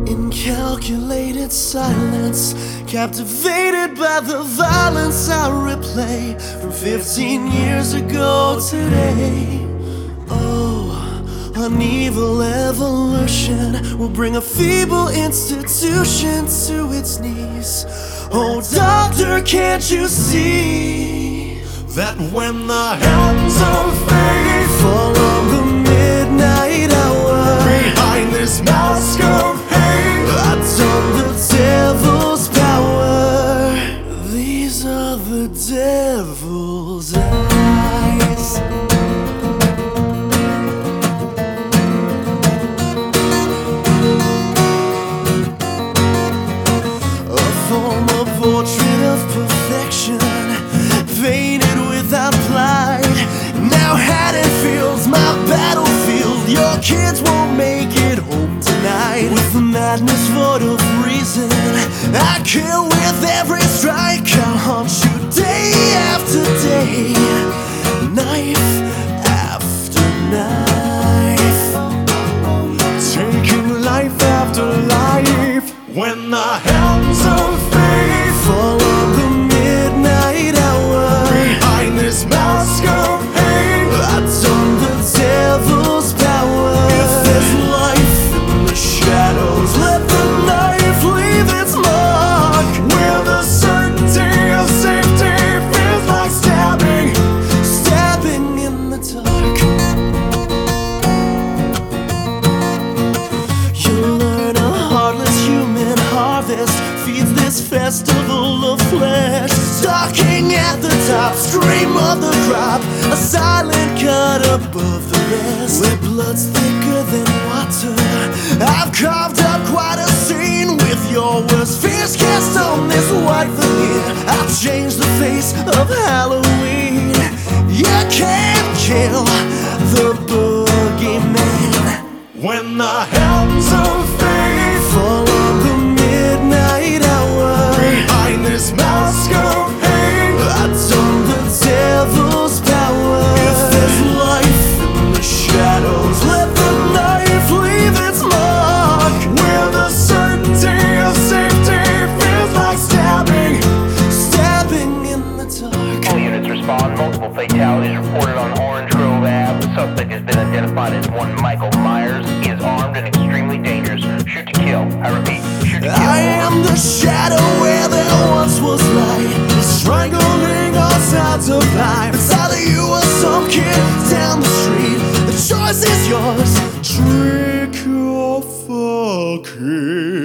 In calculated silence, captivated by the violence I replay from 15 years ago today. Oh, an evil evolution will bring a feeble institution to its knees. Oh, doctor, can't you see that when the hands of fate fall on the midnight hour, behind this mask of hate, that's on the devil's power. These are the devil's eyes. A form of portrait of perfection, painted without pride. Now Haddonfield's my battlefield. Your kids won't make it home tonight. With the madness void of reason, I kill with every strike. I'll haunt you day after day, knife after knife, taking life after life. When the hands of fate fall on the midnight hour, behind this mask of hate, that's on the devil's power. If there's life in the shadows, let the knife leave its mark. Where the certainty of safety feels like stabbing, stabbing in the dark. You'll learn a heartless human harvest feeds this festival of flesh. Stalking at the top, stream of the crop, a silent cut above the rest. Where blood's thicker than water, I've carved up quite a scene with your worst fears cast on this white veneer. I'll change the face of Halloween. You can't kill the boogeyman. When the hands of fate fall on the midnight hour, behind this mask of hate, that's on the devil's power. If there's life in the shadows, let the knife leave its mark. Where the certainty of safety feels like stabbing, stabbing in the dark. All units respond. Multiple fatalities reported on Orange Grove Ave. The suspect has been identified as one Michael Myers. He is armed and extremely dangerous. Shoot to kill. I repeat, shoot to kill. I am the shadow where there once was light, strangling all sides of life. It's either you or some kid down the street. The choice is yours. Trick or fucking.